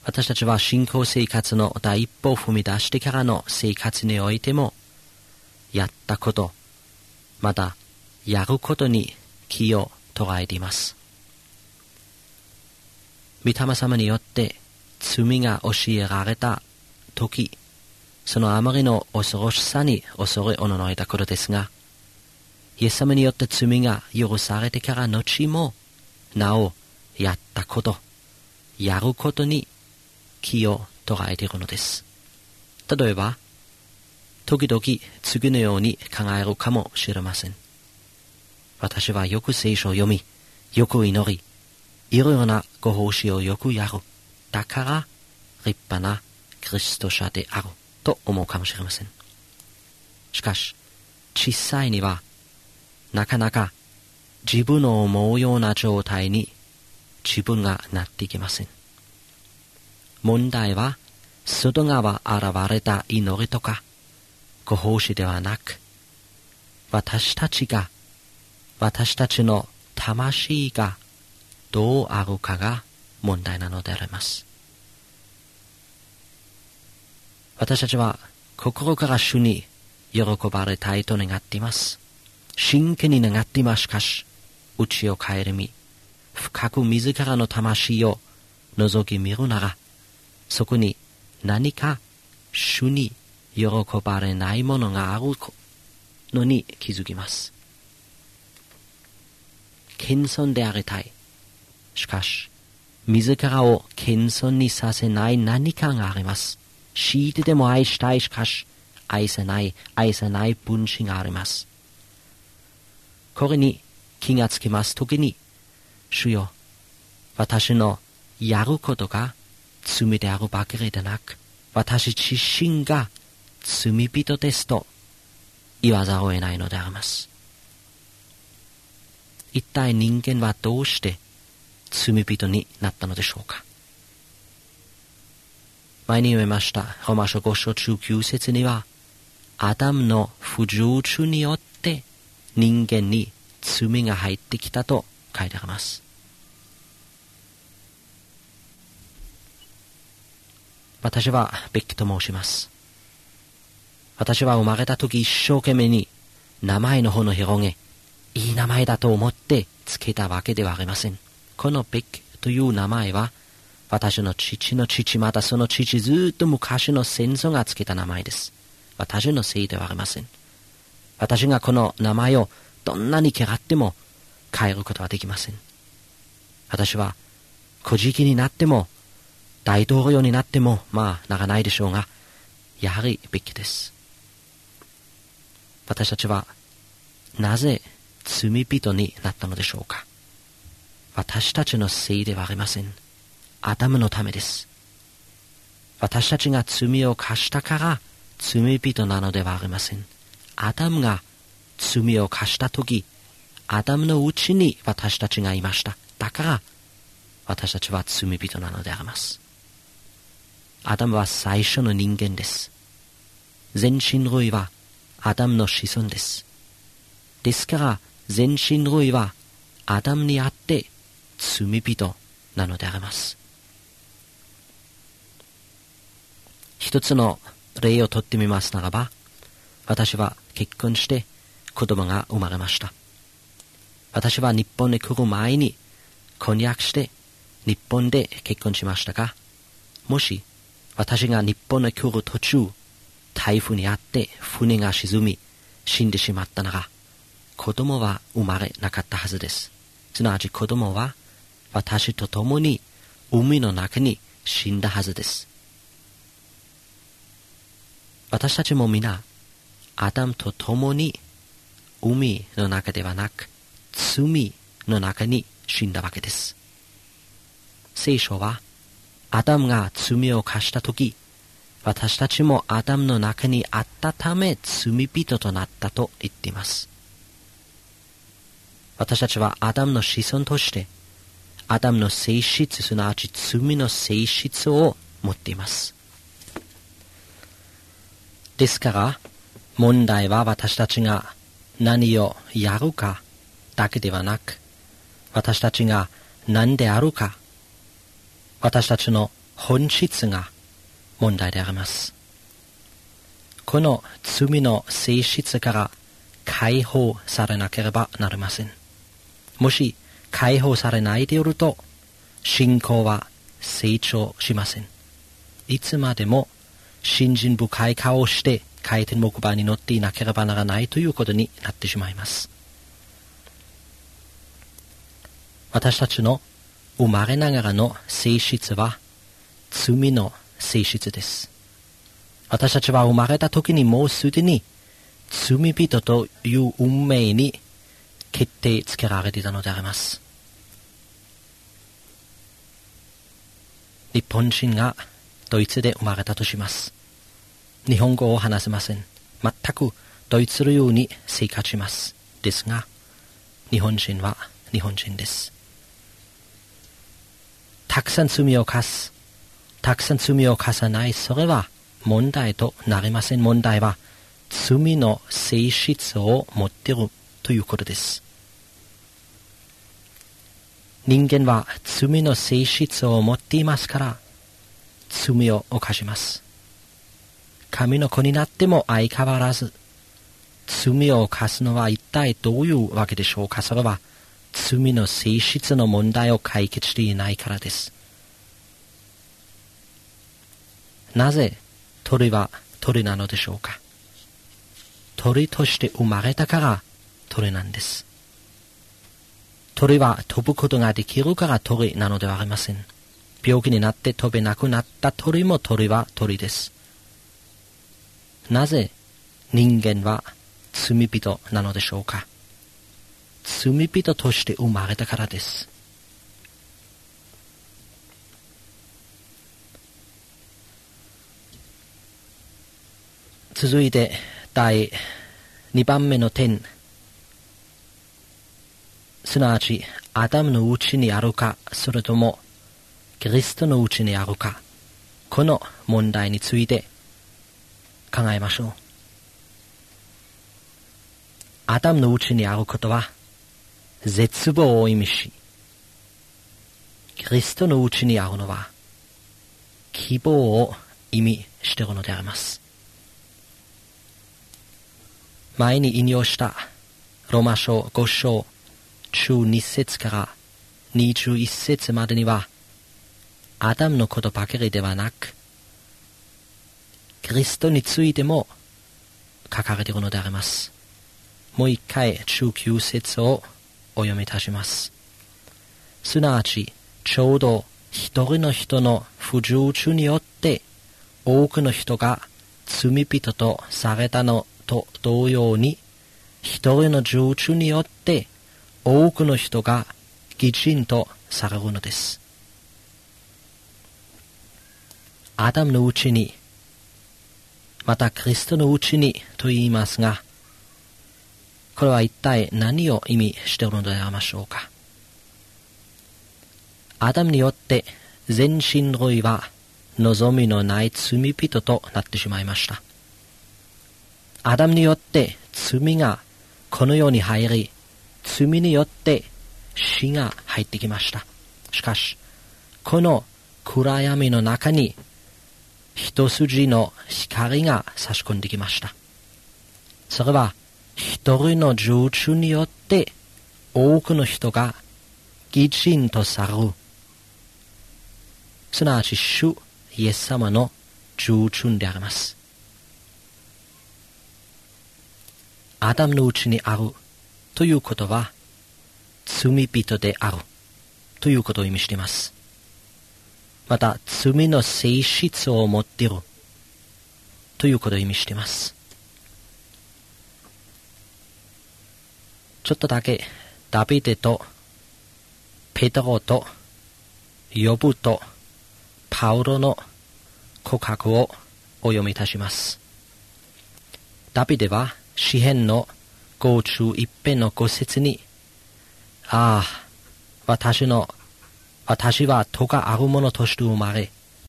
私たちは信仰生活の第一歩を踏み出してからの生活においても、やったこと、またやることに気を捉えています。御霊様によって罪が教えられたとき、そのあまりの恐ろしさに恐れおののいたことですが、イエス様によって罪が許されてから後も、なおやったこと、やることに気を捉えているのです。例えば、時々次のように考えるかもしれません。私はよく聖書を読み、よく祈り、いろいろなご奉仕をよくやる。だから立派なキリスト者であると思うかもしれません。しかし、実際にはなかなか自分の思うような状態に自分がなっていけません。問題は外側現れた祈りとかご奉仕ではなく、私たちの魂がどうあるかが問題なのであります。私たちは心から主に喜ばれたいと願っています。真剣に願っています。しかし、内を顧み、深く自らの魂を覗き見るなら、そこに何か主に喜ばれないものがあるのに気づきます。謙遜でありたい。しかし、自らを謙遜にさせない何かがあります。強いてでも愛したい。しかし、愛せない分子があります。これに気がつきますときに、主よ、私のやることが罪であるばかりでなく、私自身が罪人ですと言わざるを得ないのであります。一体人間はどうして罪人になったのでしょうか。前に読みましたローマ書5章19節には、アダムの不従順によって人間に罪が入ってきたと書いてあります。私はベッキと申します。私は生まれた時一生懸命に名前の方の広げ、いい名前だと思ってつけたわけではありません。このベッキという名前は、私の父の父、またその父、ずっと昔の先祖がつけた名前です。私のせいではありません。私がこの名前をどんなに嫌っても変えることはできません。私は古事記になっても大統領になってもならないでしょうが、やはりベッキです。私たちはなぜ罪人になったのでしょうか。私たちのせいではありません。アダムのためです。私たちが罪を犯したから罪人なのではありません。アダムが罪を犯したとき、アダムのうちに私たちがいました。だから私たちは罪人なのであります。アダムは最初の人間です。全人類はアダムの子孫です。ですから全人類はアダムにあって罪人なのであります。一つの例をとってみますならば、私は結婚して子供が生まれました。私は日本に来る前に婚約して日本で結婚しましたが、もし私が日本に来る途中、台風にあって船が沈み死んでしまったなら、子供は生まれなかったはずです。すなわち子供は私と共に海の中に死んだはずです。私たちも皆アダムと共に海の中ではなく罪の中に死んだわけです。聖書はアダムが罪を犯したとき、私たちもアダムの中にあったため罪人となったと言っています。私たちはアダムの子孫としてアダムの性質、すなわち罪の性質を持っています。ですから問題は私たちが何をやるかだけではなく、私たちが何であるか、私たちの本質が問題であります。この罪の性質から解放されなければなりません。もし解放されないでいると、信仰は成長しません。いつまでも信心深い顔をして回転木馬に乗っていなければならないということになってしまいます。私たちの生まれながらの性質は罪の性質です。私たちは生まれた時にもうすでに罪人という運命に決定づけられていたのであります。日本人がドイツで生まれたとします。日本語を話せません。全くドイツ流に生活します。ですが、日本人は日本人です。たくさん罪を犯す。たくさん罪を犯さない。それは問題となりません。問題は罪の性質を持っているということです。人間は罪の性質を持っていますから罪を犯します。神の子になっても相変わらず罪を犯すのは一体どういうわけでしょうか。それは罪の性質の問題を解決していないからです。なぜ鳥は鳥なのでしょうか。鳥として生まれたから鳥なんです。鳥は飛ぶことができるから鳥なのではありません。病気になって飛べなくなった鳥も鳥は鳥です。なぜ人間は罪人なのでしょうか。罪人として生まれたからです。続いて第2番目の点、すなわちアダムのうちにあるか、それともキリストのうちにあるか、この問題について考えましょう。アダムのうちにあることは絶望を意味し、キリストのうちにあるのは希望を意味しているのであります。前に引用したローマ書5章12節から21節までにはアダムのことばかりではなくキリストについても書かれているのであります。もう一回19節をお読みいたします。すなわちちょうど一人の人の不従順によって多くの人が罪人とされたのと同様に、一人の従順によって多くの人が義人とされるのです。アダムのうちに、またキリストのうちにと言いますが、これは一体何を意味しているのでありましょうか。アダムによって全人類は望みのない罪人となってしまいました。アダムによって罪がこの世に入り、罪によって死が入ってきました。しかし、この暗闇の中に一筋の光が差し込んできました。それは一人の従順によって多くの人が義人とされる。すなわち主イエス様の従順であります。アダムのうちにあるということは罪人であるということを意味しています。また罪の性質を持っているということを意味しています。ちょっとだけダビデとペテロとヨブとパウロの告白をお読みいたします。ダビデは詩編の51編の5節に、私は戸がある者として生まれ、